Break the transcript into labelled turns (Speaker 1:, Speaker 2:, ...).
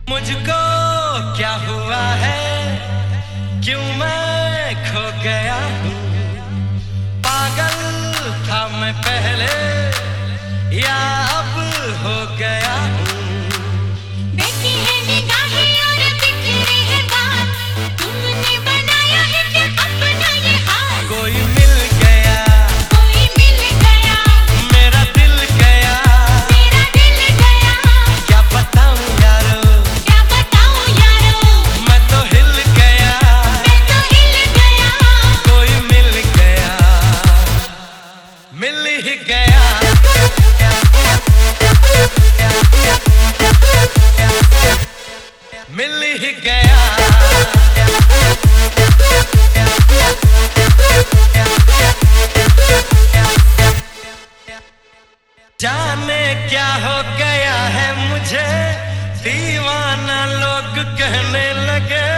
Speaker 1: मुझको क्या हुआ है, क्यों मैं खो गया हूँ। पागल था मैं पहले या अब हो गया हूँ।
Speaker 2: बैठी है निगाहें और बिखरे हैं बाल, तुमने बनाया है क्या अपना ये हाल।
Speaker 1: कोई मिल गया,
Speaker 2: कोई मिल गया,
Speaker 1: मेरा दिल गया,
Speaker 2: मेरा दिल गया।
Speaker 1: क्या बताऊं यारो,
Speaker 2: क्या बताऊं यारो,
Speaker 1: मैं तो हिल गया,
Speaker 2: मैं तो हिल गया।
Speaker 1: कोई मिल गया, मिल ही गया। मिल ही गया। जाने क्या हो गया है मुझे, दीवाना लोग कहने लगे।